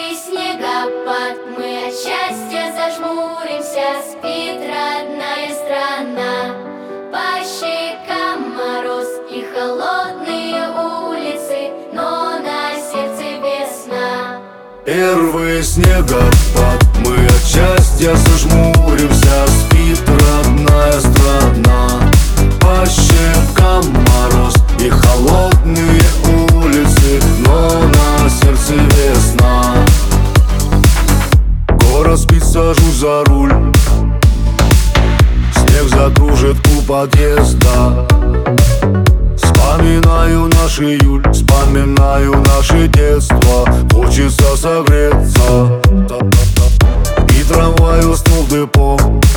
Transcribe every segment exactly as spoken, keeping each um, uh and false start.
Первый снегопад, мы от счастья зажмуримся. Спит родная страна, по щекам мороз и холодные улицы, но на сердце весна. Первый снегопад, мы от счастья зажмуримся. Спит родная страна, по щекам мороз и холодные улицы, но на сердце весна. Город спит, сажусь за руль, снег закружит у подъезда. Вспоминаю наш июль, вспоминаю наше детство. Хочется согреться, и трамвай уснул в депо.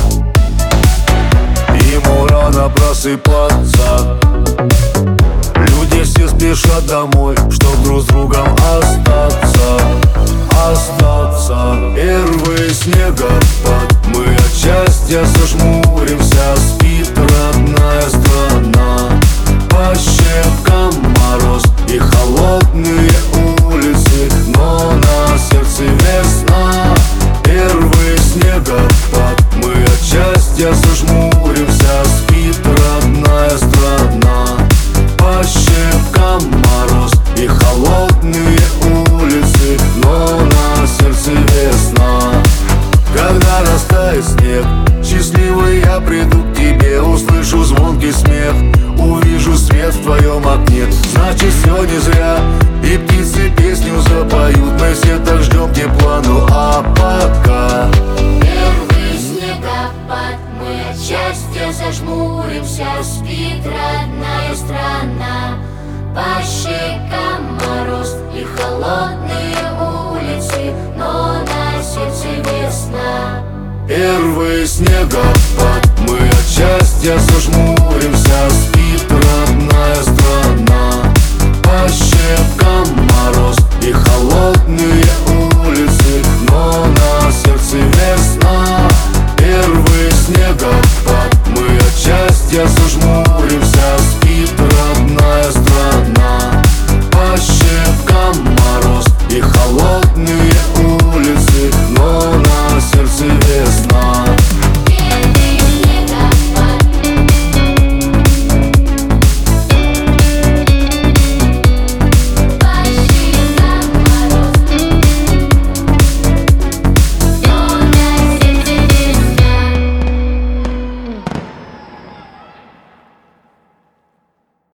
Ему рано просыпаться, люди все спешат домой, чтоб друг с другом остаться, остаться. Первый снегопад, мы от счастья зажмуримся. Спит родная страна, по щекам мороз и холодные улицы, но на сердце весна. Первый снегопад, мы от счастья зажмуримся. Спит родная страна, по щекам мороз и холодные улицы, но на сердце весна. Когда растает снег, счастливый я приду к тебе. Услышу звонкий смех, увижу свет в твоем окне. Значит, все не зря, и птицы песню запоют. Мы все так ждем тепла, ну а пока Первый снегопад, мы от счастья зажмуримся. Спит родная страна, по щекам мороз и холодные улицы, но на сердце весна. Первый снегопад, мы от счастья зажмуримся.